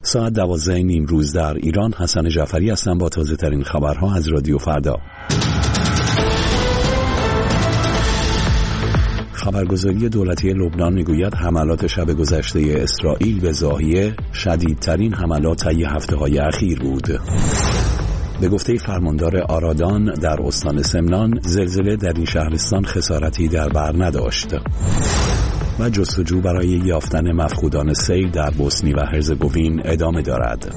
ساعت 12 نیم روز در ایران. حسن جعفری هستم با تازه ترین خبرها از رادیو فردا. خبرگزاری دولتی لبنان میگوید حملات شب گذشته اسرائیل به ضاحیه شدیدترین حملات طی هفته‌های اخیر بود. به گفته فرماندار آرادان در استان سمنان، زلزله در این شهرستان خسارتی در بر نداشت. و جستجو برای یافتن مفقودان سیل در بوسنی و هرزگوین ادامه دارد.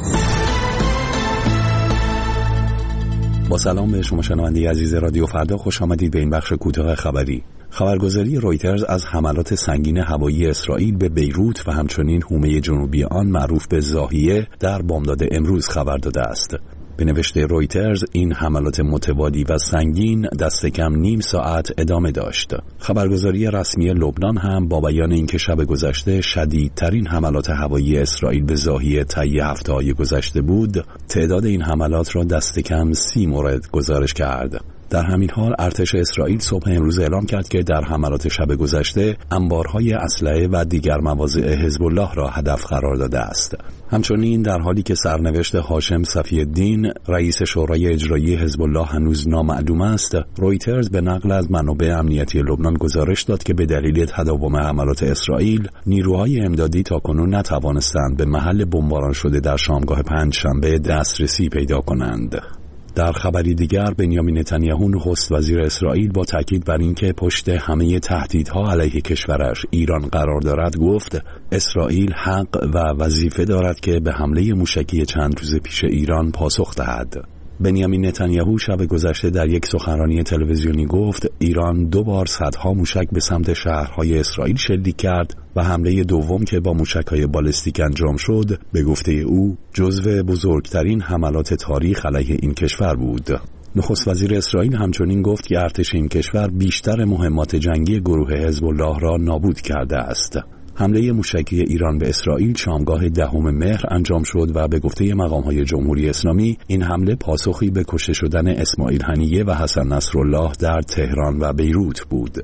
با سلام به شما شنونده عزیز رادیو فردا، خوش آمدید به این بخش کوتاه خبری. خبرگزاری رویترز از حملات سنگین هوایی اسرائیل به بیروت و همچنین حومه جنوبی آن معروف به ضاحیه در بامداد امروز خبر داده است. به نوشته رویترز، این حملات متوالی و سنگین دست کم نیم ساعت ادامه داشت. خبرگزاری رسمی لبنان هم با بیان اینکه شب گذشته شدیدترین حملات هوایی اسرائیل به ضاحیه طی هفته‌های گذشته بود، تعداد این حملات را دست کم 30 مورد گزارش کرد. در همین حال ارتش اسرائیل صبح امروز اعلام کرد که در حملات شب گذشته انبارهای اسلحه و دیگر مواضع حزب الله را هدف قرار داده است. همچنین در حالی که سرنوشت هاشم صفی‌الدین رئیس شورای اجرایی حزب الله هنوز نامعلوم است، رویترز به نقل از منابع امنیتی لبنان گزارش داد که به دلیل تداوم حملات اسرائیل، نیروهای امدادی تاکنون نتوانستند به محل بمباران شده در شامگاه پنجشنبه دسترسی پیدا کنند. در خبری دیگر، بنیامین نتانیاهو نخست وزیر اسرائیل با تاکید بر اینکه پشت همه تهدیدها علیه کشورش ایران قرار دارد گفت اسرائیل حق و وظیفه دارد که به حمله موشکی چند روز پیش ایران پاسخ دهد. بنیامین نتانیاهو شب گذشته در یک سخنرانی تلویزیونی گفت ایران 2 بار صدها موشک به سمت شهرهای اسرائیل شلیک کرد و حمله دوم که با موشک‌های بالستیک انجام شد به گفته او جزو بزرگترین حملات تاریخ علیه این کشور بود. نخست وزیر اسرائیل همچنین گفت که ارتش این کشور بیشتر مهمات جنگی گروه حزب الله را نابود کرده است. حمله موشکی ایران به اسرائیل شامگاه 10 مهر انجام شد و به گفته مقام‌های جمهوری اسلامی این حمله پاسخی به کشته شدن اسماعیل هنیه و حسن نصرالله در تهران و بیروت بود.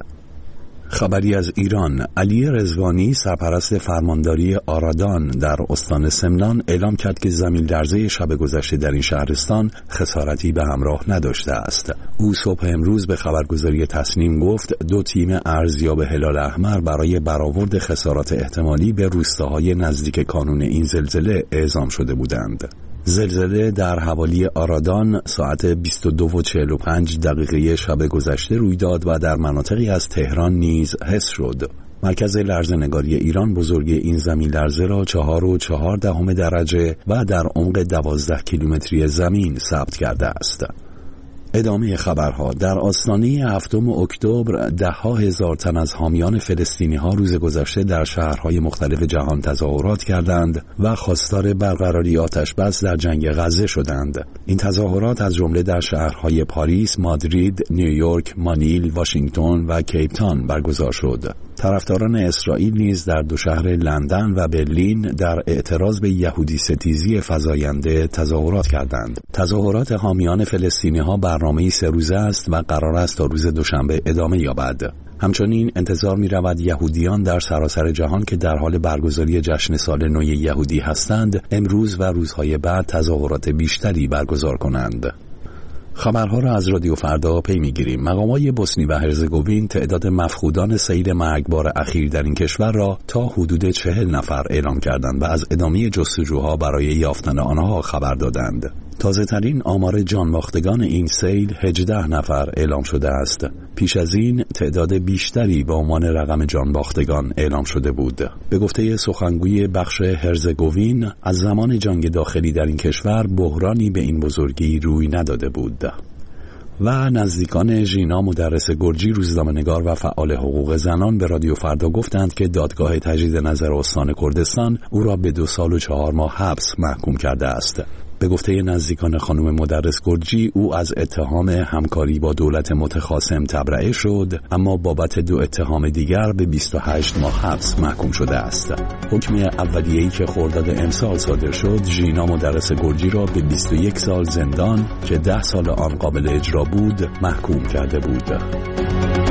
خبری از ایران، علی رضوانی سرپرست فرمانداری آرادان در استان سمنان اعلام کرد که زمین‌لرزه شب گذشته در این شهرستان خسارتی به همراه نداشته است. او صبح امروز به خبرگزاری تسنیم گفت 2 تیم ارزیاب هلال احمر برای برآورد خسارات احتمالی به روستاهای نزدیک کانون این زلزله اعزام شده بودند. زلزله در حوالی آرادان ساعت 22:45 شب گذشته روی داد و در مناطقی از تهران نیز حس شد. مرکز لرزه‌نگاری ایران بزرگی این زمین لرزه را 4.4 درجه و در عمق 12 کیلومتری زمین ثبت کرده است. ادامه خبرها. در آستانه 7 اکتبر 10,000 تن از حامیان فلسطینی ها روز گذشته در شهرهای مختلف جهان تظاهرات کردند و خواستار برقراری آتش بس در جنگ غزه شدند. این تظاهرات از جمله در شهرهای پاریس، مادرید، نیویورک، مانیل، واشنگتن و کیپ تاون برگزار شد. طرفداران اسرائیل نیز در 2 شهر لندن و برلین در اعتراض به یهودی ستیزی فزاینده تظاهرات کردند. تظاهرات حامیان فلسطینی ها برنامه‌ای 3 روزه است و قرار است تا روز دوشنبه ادامه یابد. همچنین انتظار می رود یهودیان در سراسر جهان که در حال برگزاری جشن سال نو یهودی هستند، امروز و روزهای بعد تظاهرات بیشتری برگزار کنند. خبرها را از رادیو فردا پی می‌گیریم. مقامات بوسنی و هرزگوین تعداد مفقودان سیل مرگبار اخیر در این کشور را تا حدود 40 نفر اعلام کردند و از ادامه جستجوها برای یافتن آنها خبر دادند. تازه ترین آمار جانباختگان این سیل 18 نفر اعلام شده است. پیش از این تعداد بیشتری به عنوان رقم جانباختگان اعلام شده بود. به گفته سخنگوی بخش هرزگوین، از زمان جنگ داخلی در این کشور بحرانی به این بزرگی روی نداده بود. و نزدیکان ژینا مدرس گرجی، روزنامه‌نگار و فعال حقوق زنان به رادیو فردا گفتند که دادگاه تجدید نظر استان کردستان او را به 2 سال و 4 ماه حبس محکوم کرده است. به گفته نزدیکان خانم مدرس گرجی، او از اتهام همکاری با دولت متخاصم تبرئه شد، اما بابت 2 اتهام دیگر به 28 ماه حبس محکوم شده است. حکم اولیه‌ای که خرداد امسال صادر شد، ژینا مدرس گرجی را به 21 سال زندان که 10 سال آن قابل اجرا بود محکوم کرده بود.